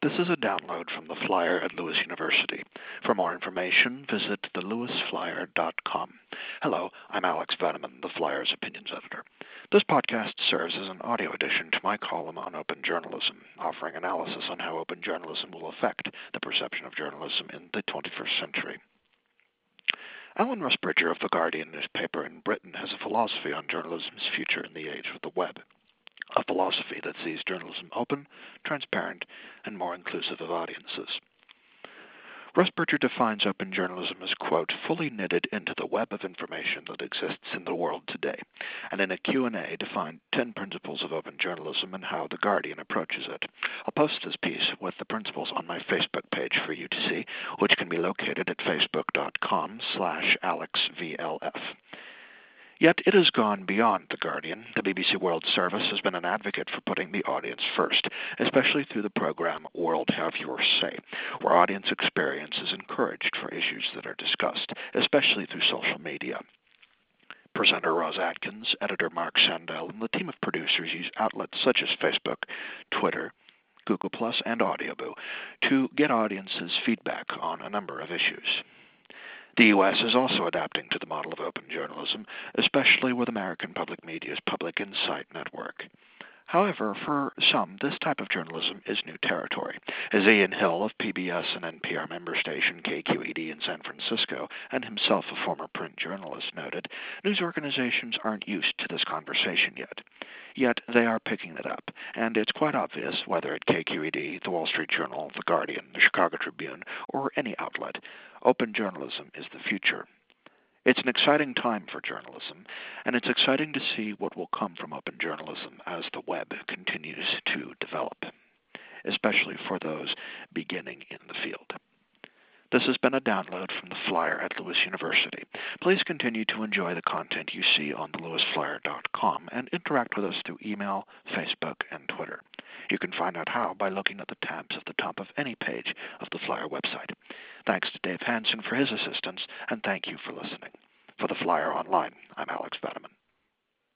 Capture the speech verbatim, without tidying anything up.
This is a download from the flyer at Lewis University. For more information, visit the lewis flyer dot com. Hello, I'm Alex Veneman, the Flyer's opinions editor. This podcast serves as an audio addition to my column on open journalism, offering analysis on how open journalism will affect the perception of journalism in the twenty-first century. Alan Rusbridger of The Guardian newspaper in Britain has a philosophy on journalism's future in the age of the web. A philosophy that sees journalism open, transparent, and more inclusive of audiences. Rusbridger defines open journalism as, quote, fully knitted into the web of information that exists in the world today, and in a Q and A defined ten principles of open journalism and how The Guardian approaches it. I'll post this piece with the principles on my Facebook page for you to see, which can be located at facebook.com slash alexvlf. Yet it has gone beyond The Guardian. The B B C World Service has been an advocate for putting the audience first, especially through the program World Have Your Say, where audience experience is encouraged for issues that are discussed, especially through social media. Presenter Roz Atkins, editor Mark Sandell, and the team of producers use outlets such as Facebook, Twitter, Google Plus, and Audioboo to get audiences' feedback on a number of issues. The U S is also adapting to the model of open journalism, especially with American Public Media's Public Insight Network. However, for some, this type of journalism is new territory. As Ian Hill of P B S and N P R member station K Q E D in San Francisco, and himself a former print journalist, noted, news organizations aren't used to this conversation yet. Yet they are picking it up, and it's quite obvious, whether at K Q E D, The Wall Street Journal, The Guardian, The Chicago Tribune, or any outlet, open journalism is the future. It's an exciting time for journalism, and it's exciting to see what will come from open journalism as the web continues to develop, especially for those beginning in the field. This has been a download from the Flyer at Lewis University. Please continue to enjoy the content you see on the lewis flyer dot com and interact with us through email, Facebook, and Twitter. You can find out how by looking at the tabs at the top of any page of the Flyer website. Thanks to Dave Hansen for his assistance, and thank you for listening. For the Flyer Online, I'm Alex Veneman.